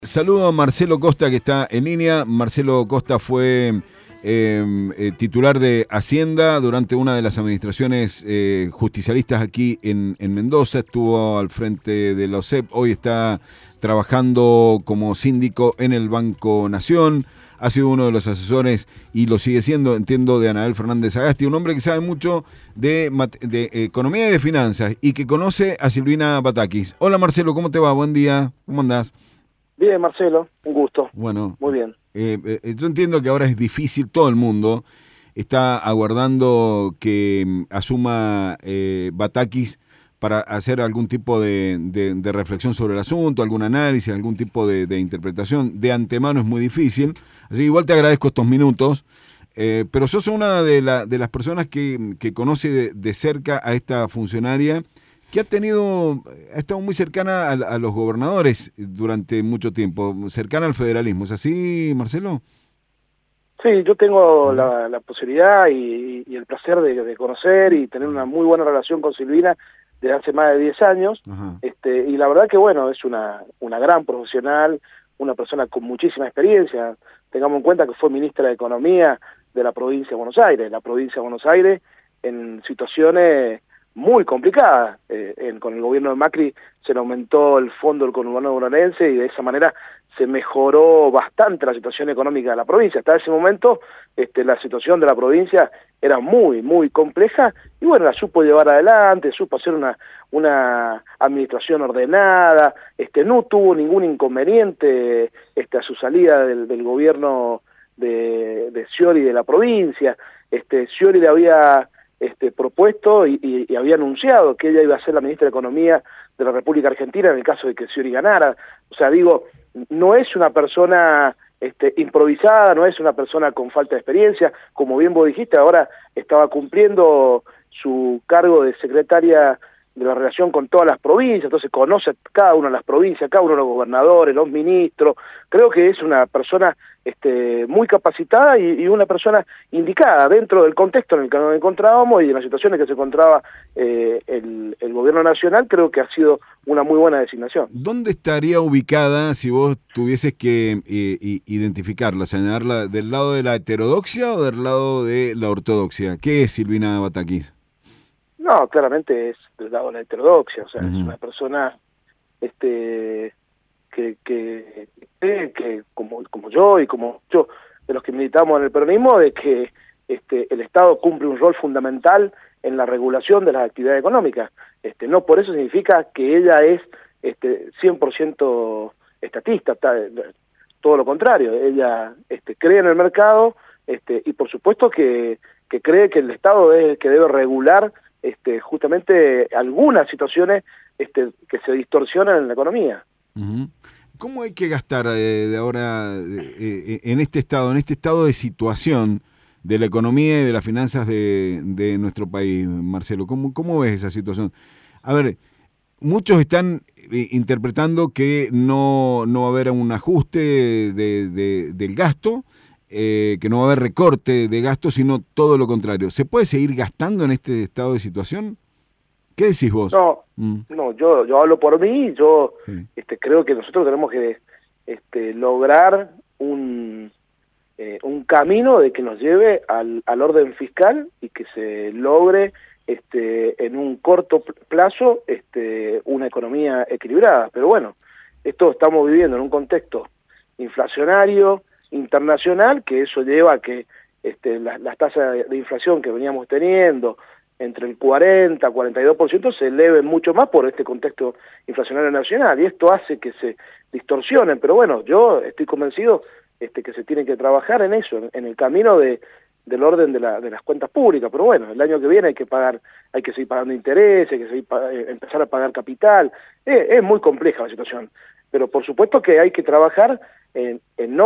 Saludo a Marcelo Costa, que está en línea. Marcelo Costa fue titular de Hacienda durante una de las administraciones justicialistas aquí en Mendoza. Estuvo al frente de la OSEP. Hoy está trabajando como síndico en el Banco Nación. Ha sido uno de los asesores y lo sigue siendo, entiendo, de Anabel Fernández Agasti, un hombre que sabe mucho de economía y de finanzas y que conoce a Silvina Batakis. Hola Marcelo, ¿cómo te va? Buen día, ¿cómo andás? Bien, Marcelo, un gusto. Bueno, Muy bien. Yo entiendo que ahora es difícil, todo el mundo está aguardando que asuma Batakis para hacer algún tipo de reflexión sobre el asunto, algún análisis, algún tipo de interpretación. De antemano es muy difícil, así que igual te agradezco estos minutos, pero sos una de las personas que conoce de cerca a esta funcionaria que ha estado muy cercana a los gobernadores durante mucho tiempo, cercana al federalismo. ¿Es así, Marcelo? Sí, yo tengo la posibilidad y el placer de conocer y tener una muy buena relación con Silvina desde hace más de 10 años. Ajá. Y la verdad que, bueno, es una gran profesional, una persona con muchísima experiencia. Tengamos en cuenta que fue ministra de Economía de la provincia de Buenos Aires. La provincia de Buenos Aires, en situaciones muy complicada. Con el gobierno de Macri se le aumentó el fondo del conurbano bonaerense y de esa manera se mejoró bastante la situación económica de la provincia. Hasta ese momento la situación de la provincia era muy compleja y bueno, la supo llevar adelante, supo hacer una administración ordenada, no tuvo ningún inconveniente a su salida del gobierno de Scioli de la provincia. Scioli le había propuesto y había anunciado que ella iba a ser la ministra de Economía de la República Argentina en el caso de que Scioli ganara. O sea, digo, no es una persona improvisada, no es una persona con falta de experiencia, como bien vos dijiste, ahora estaba cumpliendo su cargo de secretaria de la relación con todas las provincias, entonces conoce cada una de las provincias, cada uno de los gobernadores, los ministros. Creo que es una persona muy capacitada y una persona indicada dentro del contexto en el que nos encontrábamos y en las situaciones que se encontraba el gobierno nacional. Creo que ha sido una muy buena designación. ¿Dónde estaría ubicada si vos tuvieses que identificarla, señalarla del lado de la heterodoxia o del lado de la ortodoxia? ¿Qué es Silvina Batakis? No, claramente es del lado de la heterodoxia, o sea, Uh-huh. es una persona que como yo y como muchos de los que militamos en el peronismo, de que el Estado cumple un rol fundamental en la regulación de las actividades económicas. No por eso significa que ella es 100% estatista, todo lo contrario. Ella cree en el mercado y por supuesto que cree que el Estado es el que debe regular justamente algunas situaciones que se distorsionan en la economía. Uh-huh. ¿Cómo hay que gastar de ahora en este estado de situación de la economía y de las finanzas de nuestro país, Marcelo? ¿Cómo ves esa situación? A ver, muchos están interpretando que no va a haber un ajuste del gasto, que no va a haber recorte de gasto, sino todo lo contrario. ¿Se puede seguir gastando en este estado de situación? ¿Qué decís vos? No, yo hablo por mí. Yo sí. Creo que nosotros tenemos que lograr un camino de que nos lleve al orden fiscal y que se logre en un corto plazo una economía equilibrada. Pero bueno, esto estamos viviendo en un contexto inflacionario internacional, que eso lleva a que las tasas de inflación que veníamos teniendo entre el 40 y 42% se eleven mucho más por este contexto inflacionario nacional, y esto hace que se distorsionen. Pero bueno, yo estoy convencido que se tiene que trabajar en eso, en el camino del orden de las cuentas públicas. Pero bueno, el año que viene hay que seguir pagando intereses, hay que empezar a pagar capital. Es muy compleja la situación, pero por supuesto que hay que trabajar en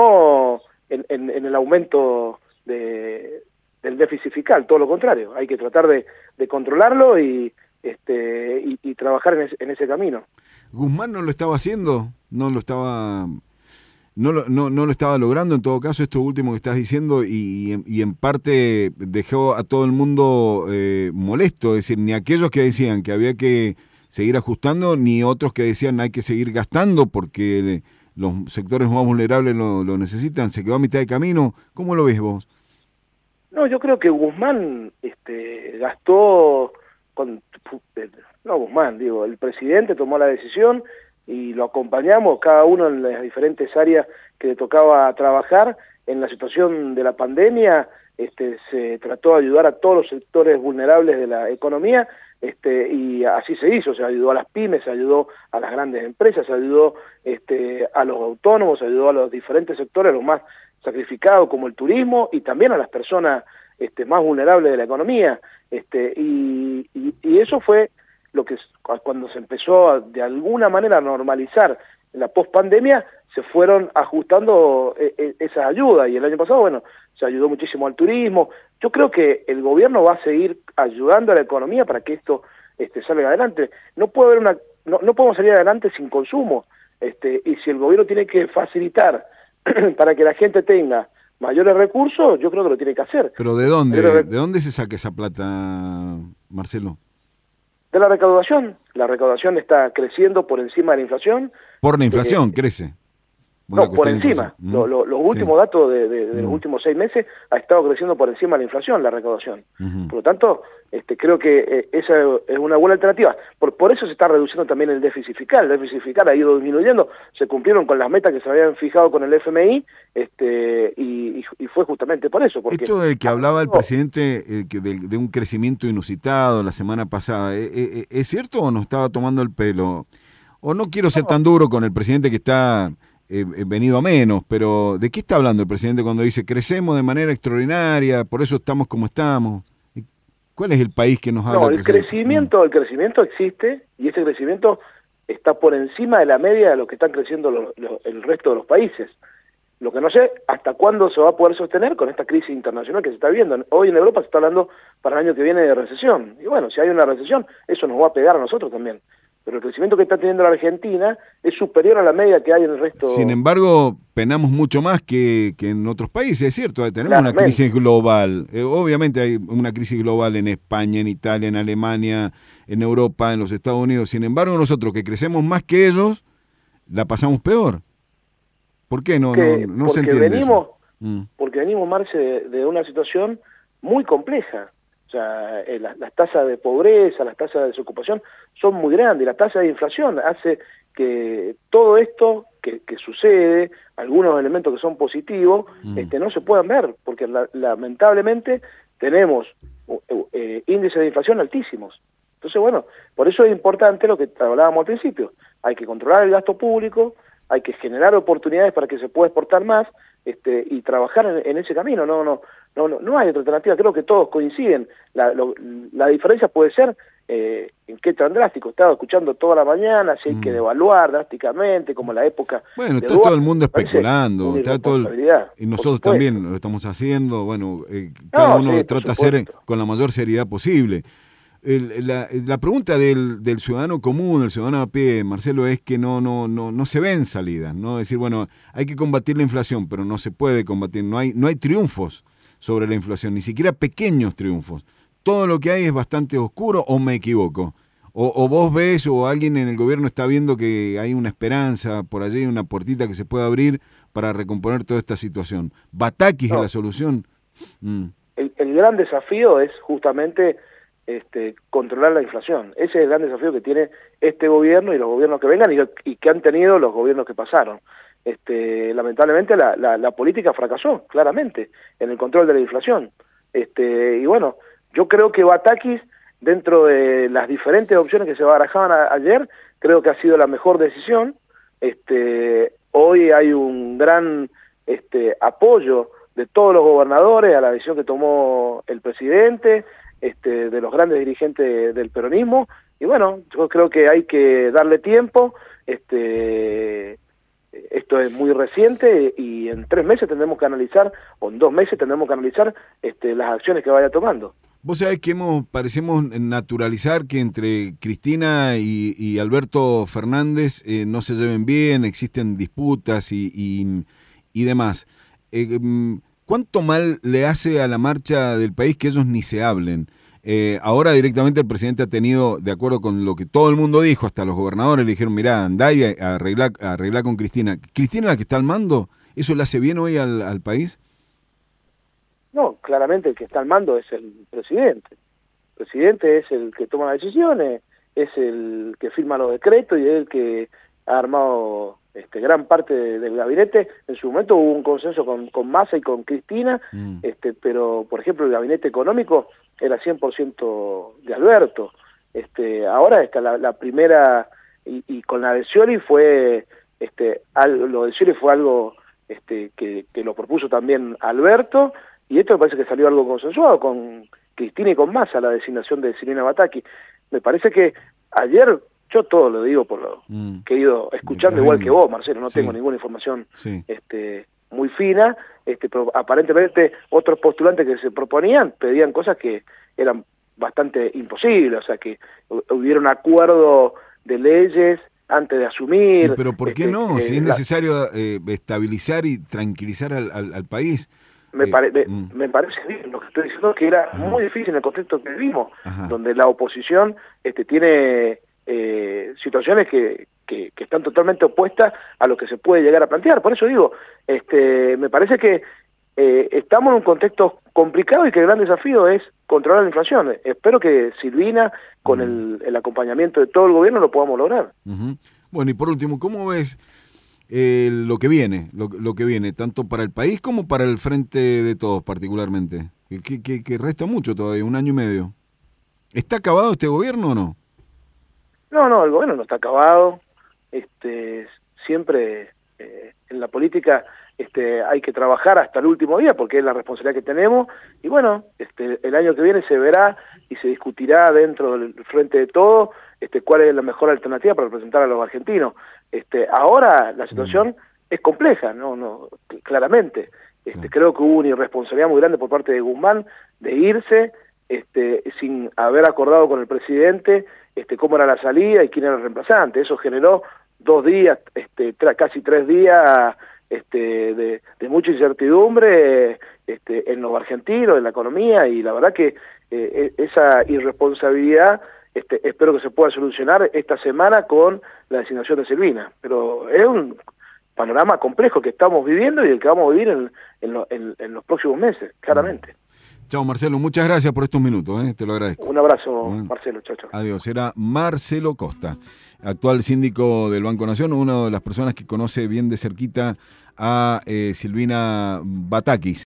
el aumento del déficit fiscal, todo lo contrario. Hay que tratar de controlarlo y trabajar en ese camino. ¿Guzmán no lo estaba haciendo? ¿No lo estaba logrando en todo caso, esto último que estás diciendo, y en parte dejó a todo el mundo molesto? Es decir, ni aquellos que decían que había que seguir ajustando, ni otros que decían hay que seguir gastando porque los sectores más vulnerables lo necesitan, se quedó a mitad de camino. ¿Cómo lo ves vos? No, yo creo que Guzmán gastó, no Guzmán, digo, el presidente tomó la decisión y lo acompañamos cada uno en las diferentes áreas que le tocaba trabajar. En la situación de la pandemia se trató de ayudar a todos los sectores vulnerables de la economía, y así se hizo, se ayudó a las pymes, se ayudó a las grandes empresas, se ayudó a los autónomos, se ayudó a los diferentes sectores, los más sacrificados como el turismo, y también a las personas más vulnerables de la economía, y eso fue lo que cuando se empezó de alguna manera a normalizar la pospandemia, se fueron ajustando esas ayudas, y el año pasado, bueno, se ayudó muchísimo al turismo. Yo creo que el gobierno va a seguir ayudando a la economía para que esto salga adelante. No puede haber no podemos salir adelante sin consumo, y si el gobierno tiene que facilitar para que la gente tenga mayores recursos, yo creo que lo tiene que hacer. ¿Pero de dónde? ¿De dónde se saca esa plata, Marcelo? De la recaudación. La recaudación está creciendo por encima de la inflación. Por la inflación crece. No, por encima. Los últimos datos de los últimos 6 meses ha estado creciendo por encima de la inflación, la recaudación. Por lo tanto, creo que esa es una buena alternativa. Por eso se está reduciendo también el déficit fiscal. El déficit fiscal ha ido disminuyendo. Se cumplieron con las metas que se habían fijado con el FMI, y fue justamente por eso. Porque esto del que hablaba el presidente, de un crecimiento inusitado la semana pasada, ¿es cierto o nos estaba tomando el pelo? O no quiero ser tan duro con el presidente que está venido a menos, pero ¿de qué está hablando el presidente cuando dice crecemos de manera extraordinaria, por eso estamos como estamos? ¿Cuál es el país que nos habla? No, el crecimiento existe, y ese crecimiento está por encima de la media de lo que están creciendo el resto de los países. Lo que no sé, hasta cuándo se va a poder sostener con esta crisis internacional que se está viendo. Hoy en Europa se está hablando para el año que viene de recesión. Y bueno, si hay una recesión, eso nos va a pegar a nosotros también. Pero el crecimiento que está teniendo la Argentina es superior a la media que hay en el resto. Sin embargo, penamos mucho más que en otros países, es cierto, tenemos una crisis global. Obviamente hay una crisis global en España, en Italia, en Alemania, en Europa, en los Estados Unidos. Sin embargo, nosotros que crecemos más que ellos, la pasamos peor. ¿Por qué? No se entiende eso. Porque venimos, Marce, de una situación muy compleja. O sea, las tasas de pobreza, las tasas de desocupación son muy grandes, y la tasa de inflación hace que todo esto que sucede, algunos elementos que son positivos, no se puedan ver, porque lamentablemente tenemos índices de inflación altísimos. Entonces, bueno, por eso es importante lo que hablábamos al principio. Hay que controlar el gasto público, hay que generar oportunidades para que se pueda exportar más, y trabajar en ese camino. No hay otra alternativa. Creo que todos coinciden. La diferencia puede ser en qué tan drástico. Estaba escuchando toda la mañana si hay que devaluar drásticamente, como en la época. Bueno, está todo el mundo especulando, está y nosotros también lo estamos haciendo. Bueno, cada uno trata de hacer con la mayor seriedad posible. La pregunta del ciudadano común, del ciudadano a pie, Marcelo, es que no se ven salidas, ¿no? Es decir, bueno, hay que combatir la inflación, pero no se puede combatir, no hay triunfos sobre la inflación, ni siquiera pequeños triunfos. Todo lo que hay es bastante oscuro, ¿o me equivoco? O vos ves, o alguien en el gobierno está viendo que hay una esperanza por allí, una puertita que se pueda abrir para recomponer toda esta situación. ¿Batakis es la solución? El gran desafío es justamente controlar la inflación. Ese es el gran desafío que tiene este gobierno y los gobiernos que vengan, y que han tenido los gobiernos que pasaron. Lamentablemente la política fracasó claramente en el control de la inflación. Y bueno, yo creo que Batakis, dentro de las diferentes opciones que se barajaban ayer, creo que ha sido la mejor decisión. Hoy hay un gran apoyo de todos los gobernadores a la decisión que tomó el presidente, de los grandes dirigentes del peronismo, y bueno, yo creo que hay que darle tiempo. Esto es muy reciente, y en 3 meses tendremos que analizar, o en 2 meses tendremos que analizar las acciones que vaya tomando. Vos sabés que parecemos naturalizar que entre Cristina y Alberto Fernández no se lleven bien, existen disputas y demás. ¿Cuánto mal le hace a la marcha del país que ellos ni se hablen? Ahora directamente el presidente ha tenido, de acuerdo con lo que todo el mundo dijo, hasta los gobernadores le dijeron, mirá, andá y arreglá con Cristina. ¿Cristina la que está al mando? ¿Eso le hace bien hoy al país? No, claramente el que está al mando es el presidente. El presidente es el que toma las decisiones, es el que firma los decretos y es el que ha armado gran parte del gabinete. En su momento hubo un consenso con Massa y con Cristina, pero, por ejemplo, el gabinete económico era 100% de Alberto. Ahora está la primera, y con la de Scioli fue, lo de Scioli fue algo que lo propuso también Alberto, y esto me parece que salió algo consensuado con Cristina y con Massa, la designación de Silvina Bataki. Me parece que ayer, yo todo lo digo por lo que he ido escuchando igual que vos, Marcelo, no tengo ninguna información muy fina, pero aparentemente otros postulantes que se proponían pedían cosas que eran bastante imposibles, o sea que hubiera un acuerdo de leyes antes de asumir. Pero ¿por qué no? Si es necesario estabilizar y tranquilizar al país. Me parece bien lo que estoy diciendo, que era muy difícil en el contexto que vivimos, donde la oposición tiene situaciones que están totalmente opuestas a lo que se puede llegar a plantear. Por eso digo, me parece que estamos en un contexto complicado y que el gran desafío es controlar la inflación. Espero que Silvina, con el acompañamiento de todo el gobierno, lo podamos lograr. Bueno, y por último, ¿cómo ves lo que viene, lo que viene, tanto para el país como para el Frente de Todos particularmente? Que resta mucho todavía, 1 año y medio. ¿Está acabado este gobierno o no? No, el gobierno no está acabado. Siempre en la política hay que trabajar hasta el último día porque es la responsabilidad que tenemos, y bueno, el año que viene se verá y se discutirá dentro del Frente de Todos cuál es la mejor alternativa para representar a los argentinos. Ahora la situación es compleja, no claramente. Creo que hubo una irresponsabilidad muy grande por parte de Guzmán de irse sin haber acordado con el presidente cómo era la salida y quién era el reemplazante. Eso generó 2 días, casi 3 días de mucha incertidumbre en los argentinos, en la economía, y la verdad que esa irresponsabilidad espero que se pueda solucionar esta semana con la designación de Silvina. Pero es un panorama complejo que estamos viviendo y el que vamos a vivir en los próximos meses, claramente. Chao, Marcelo, muchas gracias por estos minutos, te lo agradezco. Un abrazo, Marcelo, chao. Adiós, era Marcelo Costa, actual síndico del Banco Nación, una de las personas que conoce bien de cerquita a Silvina Batakis.